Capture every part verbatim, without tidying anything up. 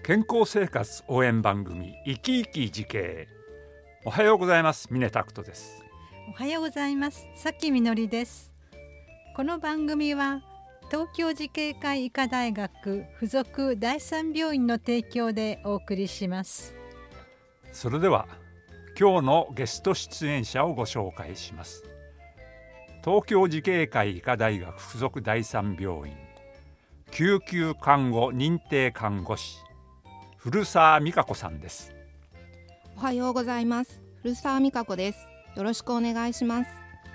健康生活応援番組生き生き慈恵。おはようございます。峰拓人です。 おはようございます。さきみのりです。この番組は東京慈恵会医科大学附属第三病院の提供でお送りします。 それでは今日のゲスト出演者をご紹介します。東京慈恵会医科大学附属第三病院救急看護認定看護師古澤美香子さんです。 おはようございます。古澤美香子です。よろしくお願いします。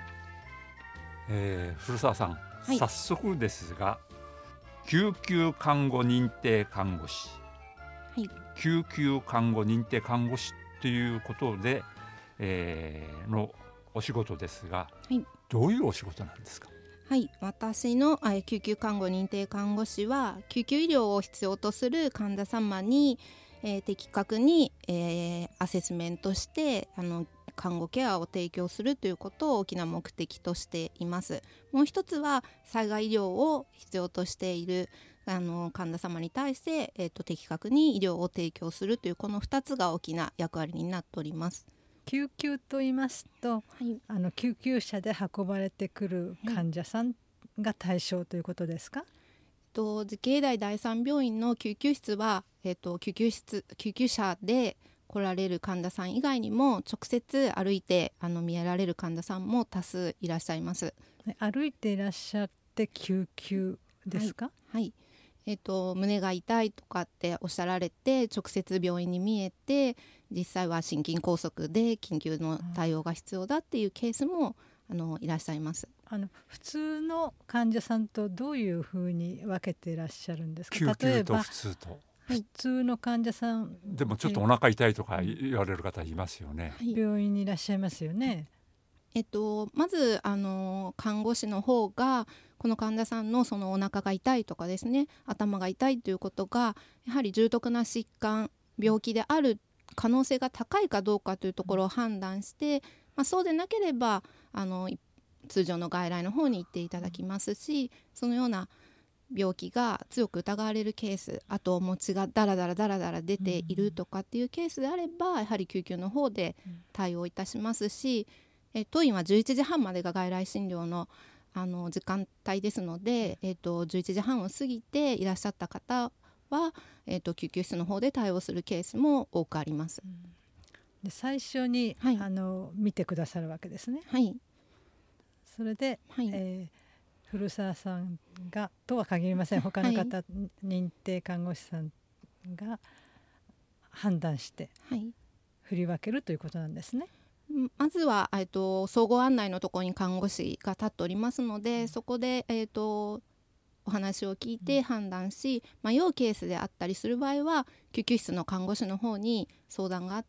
えー、古澤さん、 はい、 早速ですが救急看護認定看護師、 はい、 救急看護認定看護師ということで、えー、のお仕事ですが、 はい、 どういうお仕事なんですか？ はい、私の救急看護認定看護師は救急医療を必要とする患者様に、えー、的確に、えー、アセスメントしてあの看護ケアを提供するということを大きな目的としています。もう一つは災害医療を必要としているあの患者様に対して、えー、と的確に医療を提供するというこのふたつが大きな役割になっております。 救急と言いますと、 はい、 あの救急車で運ばれてくる患者さんが対象ということですか？ と慈恵大第三病院の救急室は、えー、と救急室救急車で来られる患者さん以外にも直接歩いてあの見えられる患者さんも多数いらっしゃいます。 歩いていらっしゃって救急ですか？ はい、はい、えー、と胸が痛いとかっておっしゃられて直接病院に見えて実際は心筋梗塞で緊急の対応が必要だっていうケースもあのいらっしゃいます。 あの普通の患者さんとどういうふうに分けていらっしゃるんですか？ 救急と普通と。 普通の患者さんでもちょっとお腹痛いとか言われる方いますよね。 はい、病院にいらっしゃいますよね。 えっと、まずあの看護師の方がこの患者さんのそのお腹が痛いとかですね、頭が痛いということがやはり重篤な疾患病気である可能性が高いかどうかというところを判断して、まあ、そうでなければあの通常の外来の方に行っていただきますし、そのような病気が強く疑われるケース、あとも血がダラダラダラダラ出ているとかっていうケースであればやはり救急の方で対応いたしますし、え当院はじゅういちじはんまでが外来診療 の, あの時間帯ですので、えっと、じゅういちじはんを過ぎていらっしゃった方は、えっと、救急室の方で対応するケースも多くあります。 で最初に、はい、あの見てくださるわけですね。 はい、 それで、 はい、 えー、古澤さんがとは限りません他の方、はい、認定看護師さんが判断して振り分けるということなんですね。 まずは、えー、と総合案内のところに看護師が立っておりますので、うん、そこで、えー、とお話を聞いて判断し、うん、迷うケースであったりする場合は救急室の看護師の方に相談があって、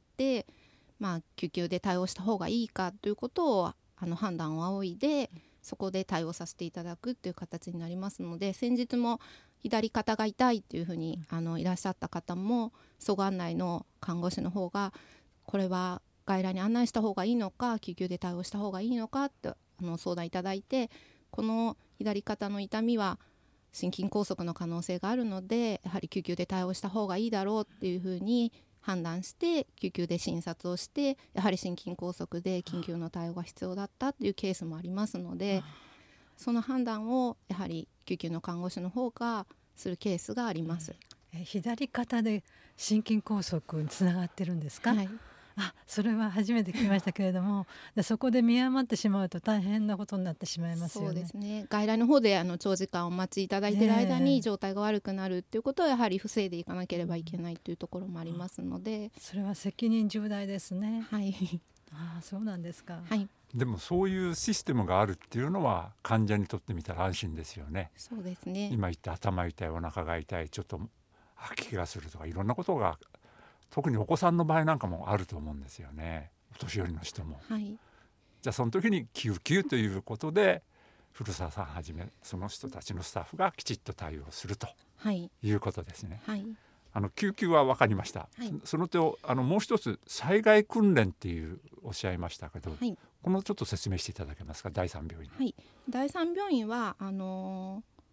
まあ、救急で対応した方がいいかということをあの判断を仰いで、うん、そこで対応させていただくという形になりますので、先日も左肩が痛いというふうに、うん、あのいらっしゃった方も総合案内の看護師の方がこれは外来に案内した方がいいのか救急で対応した方がいいのかってあの相談いただいて、この左肩の痛みは心筋梗塞の可能性があるのでやはり救急で対応した方がいいだろうっていうふうに判断して救急で診察をして、やはり心筋梗塞で緊急の対応が必要だったっていうケースもありますので、その判断をやはり救急の看護師の方がするケースがあります。 うん、え左肩で心筋梗塞につながってるんですか？はい、あそれは初めて聞きましたけれどもでそこで見誤ってしまうと大変なことになってしまいますよね。 そうですね、外来の方であの長時間お待ちいただいている間に状態が悪くなるっていうことはやはり防いでいかなければいけないというところもありますので、 それは責任重大ですね。 はい、 あそうなんですか。 はい、 でもそういうシステムがあるっていうのは患者にとってみたら安心ですよね。 そうですね。 今言った頭痛いお腹が痛いちょっと吐き気がするとかいろんなことが特にお子さんの場合なんかもあると思うんですよね。お年寄りの人も、 はい、 じゃあその時に救急ということで古澤さんはじめその人たちのスタッフがきちっと対応するということですね。 はい、 あの救急は分かりました。はい、その点あのもう一つ災害訓練っていうおっしゃいましたけど、はい、このちょっと説明していただけますか？第三病院、 はい、第三病院はあのー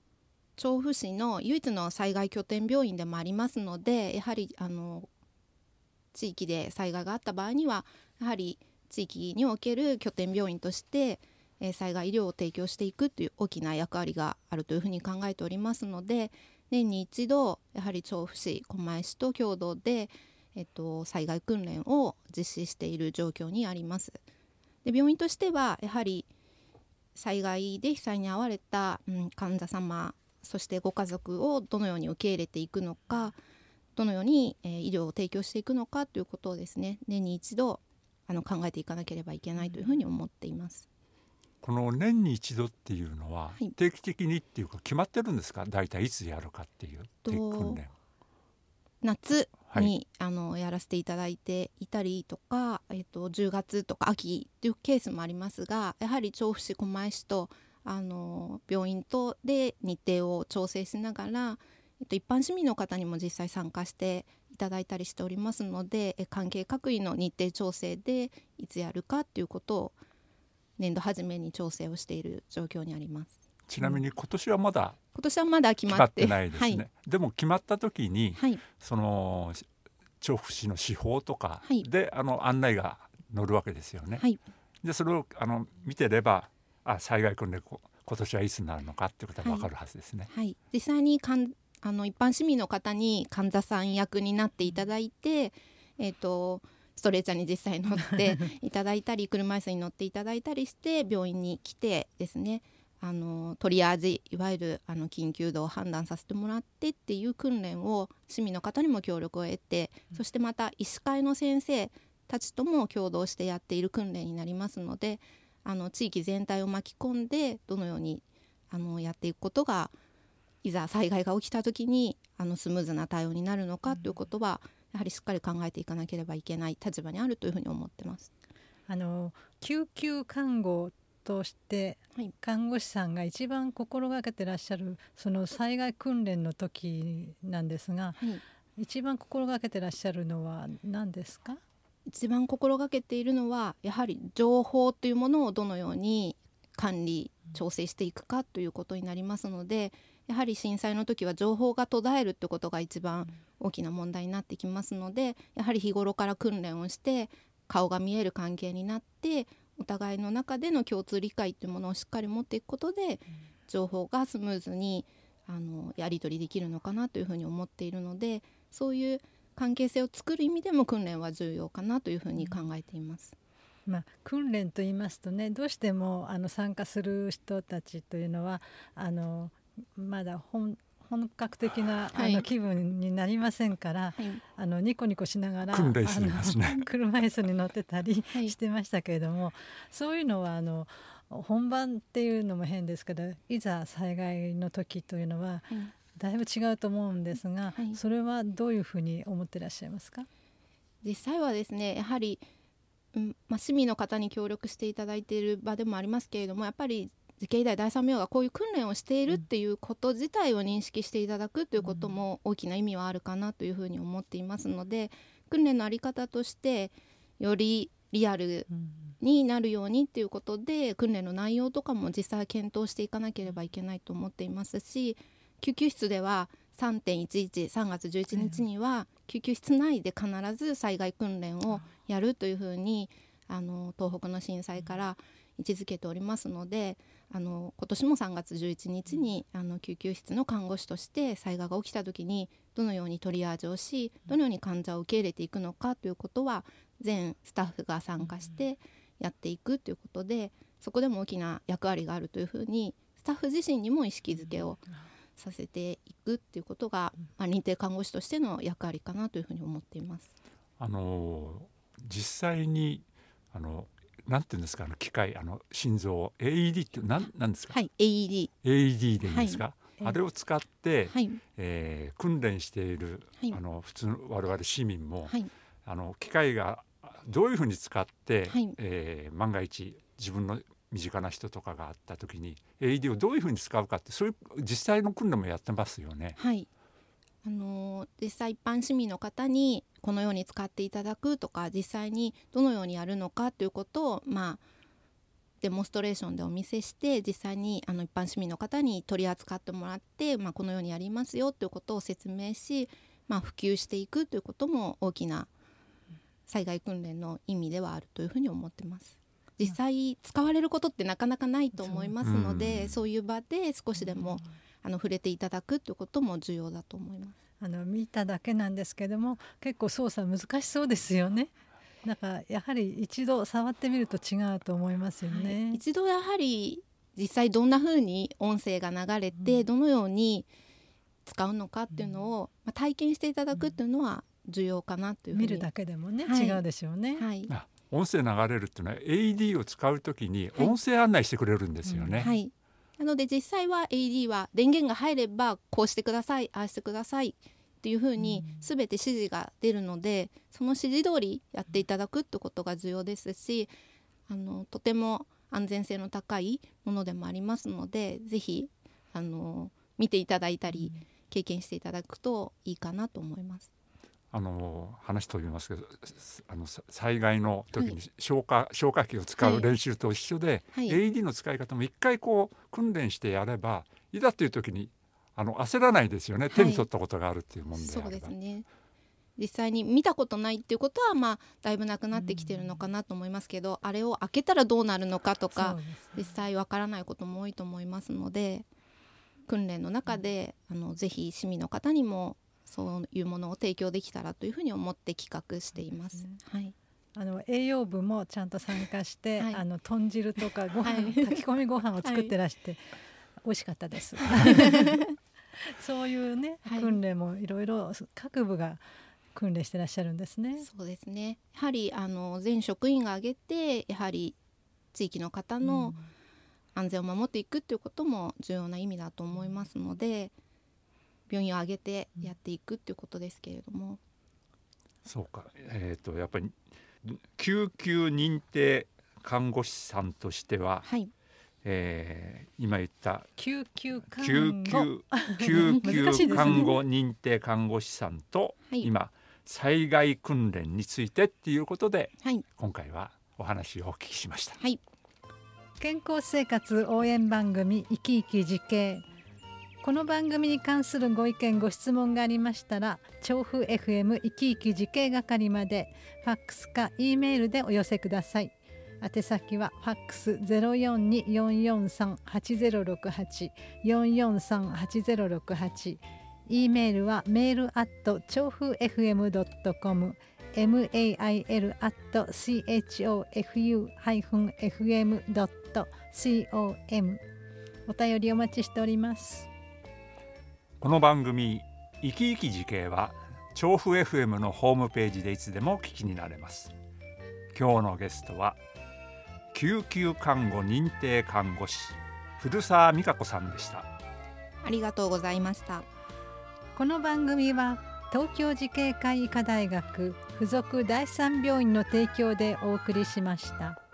調布市の唯一の災害拠点病院でもありますので、やはりあの地域で災害があった場合にはやはり地域における拠点病院として、えー、災害医療を提供していくという大きな役割があるというふうに考えておりますので、年に一度やはり調布市、狛江市と共同で、えっと、災害訓練を実施している状況にあります。で、病院としてはやはり災害で被災に遭われた、うん、患者様、そしてご家族をどのように受け入れていくのか、どのように、えー、医療を提供していくのかということをですね、年に一度あの考えていかなければいけないというふうに思っています。 この年に一度っていうのは定期的にっていうか決まってるんですか？大体いつやるかっていう訓練。 夏に、はい、あのやらせていただいていたりとか、えっと、じゅうがつとか秋というケースもありますが、やはり調布市、狛江市とあの病院とで日程を調整しながら、えっと、一般市民の方にも実際参加していただいたりしておりますので、え関係各位の日程調整でいつやるかということを年度初めに調整をしている状況にあります。 ちなみに今年はまだ今年はまだ決まって、 決まってないですね、はい、でも決まった時に、 はい、 その調布市の司法とかで、はい、あの案内が載るわけですよね、はい、でそれをあの見てれば、あ、災害訓練今年はいつになるのかっていうことは分かるはずですね、 はいはい、実際にかんあの一般市民の方に患者さん役になっていただいて、えーとストレッチャーに実際乗っていただいたり車椅子に乗っていただいたりして病院に来てですね、あのトリアージ、いわゆるあの緊急度を判断させてもらってっていう訓練を市民の方にも協力を得て、そしてまた医師会の先生たちとも共同してやっている訓練になりますので、あの地域全体を巻き込んでどのようにあのやっていくことがいざ災害が起きた時にあのスムーズな対応になるのかということは、やはりしっかり考えていかなければいけない立場にあるというふうに思ってます。 あの救急看護として看護師さんが一番心がけてらっしゃるその災害訓練の時なんですが、はい、一番心がけてらっしゃるのは何ですか？ 一番心がけているのはやはり情報というものをどのように管理調整していくかということになりますので、やはり震災の時は情報が途絶えるということが一番大きな問題になってきますので、やはり日頃から訓練をして顔が見える関係になってお互いの中での共通理解というものをしっかり持っていくことで、情報がスムーズにあのやり取りできるのかなというふうに思っているので、そういう関係性を作る意味でも訓練は重要かなというふうに考えています。 まあ、訓練と言いますとね、どうしてもあの参加する人たちというのはあのまだ本本格的な、はい、あの気分になりませんから、はい、あのニコニコしながら訓練してますね、 車椅子に乗ってたりしてましたけれども、はい、そういうのはあの本番っていうのも変ですけど、いざ災害の時というのは、はい、だいぶ違うと思うんですが、はい、それはどういうふうに思ってらっしゃいますか？ 実際はですね、やはり、うんまあ、市民の方に協力していただいている場でもありますけれども、やっぱり慈恵医大第三病がこういう訓練をしているっていうこと自体を認識していただくということも大きな意味はあるかなというふうに思っていますので、訓練の在り方としてよりリアルになるようにということで、訓練の内容とかも実際検討していかなければいけないと思っていますし、救急室では さんてんいちいちさんがつじゅういちにちには救急室内で必ず災害訓練をやるというふうにあの東北の震災から位置づけておりますので、あの今年もさんがつじゅういちにちにあの救急室の看護師として災害が起きた時にどのようにトリアージをし、どのように患者を受け入れていくのかということは全スタッフが参加してやっていくということで、そこでも大きな役割があるというふうにスタッフ自身にも意識づけをさせていくということが、まあ、認定看護師としての役割かなというふうに思っています。 あの実際にあのなんていうんですか、あの機械、あの心臓 エーイーディー って何なんですか？ はい、エーイーディーエーイーディー でいいですか？はい、あれを使って、 はい、 えー、訓練している、はい、あの普通の我々市民も、はい、あの機械がどういうふうに使って、はい、えー、万が一自分の身近な人とかがあった時に エーイーディー をどういうふうに使うかって、そういう実際の訓練もやってますよね。 はい、あのー、実際一般市民の方にこのように使っていただくとか、実際にどのようにやるのかということを、まあ、 デモンストレーションでお見せして実際にあの一般市民の方に取り扱ってもらって、まあ、このようにやりますよということを説明し、まあ、普及していくということも大きな災害訓練の意味ではあるというふうに思ってます。実際使われることってなかなかないと思いますので、 そう、そういう場で少しでもあの触れていただくということも重要だと思います。 あの見ただけなんですけども結構操作難しそうですよね。だからやはり一度触ってみると違うと思いますよね、 はい、一度やはり実際どんな風に音声が流れて、うん、どのように使うのかっていうのを、まあ、体験していただくっていうのは重要かなというふうに、 見るだけでもね、はい、違うでしょうね、 はい、 音声流れるっていうのは エーディー を使うときに音声案内してくれるんですよね、 はい、はい、なので実際は エーディー は電源が入ればこうしてください、ああしてくださいっていうふうに全て指示が出るので、その指示通りやっていただくってことが重要ですし、あのとても安全性の高いものでもありますので、ぜひあの見ていただいたり経験していただくといいかなと思います。 あの話飛びますけど、あの災害の時に消火、はい、消火器を使う練習と一緒で、はい、エーディー の使い方も一回こう訓練してやればいざという時にあの焦らないですよね、手に取ったことがあるっていうもんであれば、 はい、そうですね。実際に見たことないっていうことは、まあ、だいぶなくなってきてるのかなと思いますけど、うん、あれを開けたらどうなるのかとか、ね、実際わからないことも多いと思いますので、訓練の中で、うん、あのぜひ市民の方にもそういうものを提供できたらというふうに思って企画しています、ね、はい、 あの栄養部もちゃんと参加して、はい、あの豚汁とかご飯、はい、炊き込みご飯を作ってらして、はい、美味しかったですそういうね、はい、訓練もいろいろ各部が訓練してらっしゃるんですね。 そうですね。やはりあの全職員が挙げてやはり地域の方の安全を守っていくということも重要な意味だと思いますので、病院を挙げてやっていくということですけれども、 そうか、えーと、やっぱり救急認定看護師さんとしては、はい、えー、今言った救急看護救急看護認定看護師さんと、はい、今災害訓練についてっていうことで、はい、今回はお話をお聞きしました、 はい、 健康生活応援番組いきいき慈恵。この番組に関するご意見ご質問がありましたら、調布 エフエム いきいき慈恵係までファックスか E メールでお寄せください。宛先はファックス ゼロよんに よんよんさん はちゼロろくはち よんよんさん はちゼロろくはち、 E メールはメールアット調布 エフエム ドットコム メール アット チョフ エフエム ドットコム お便りお待ちしております。 この番組いきいき慈恵は調布 エフエム のホームページでいつでも聞きになれます。今日のゲストは救急看護認定看護師古澤美香子さんでした。 ありがとうございました。 この番組は東京慈恵会医科大学附属第三病院の提供でお送りしました。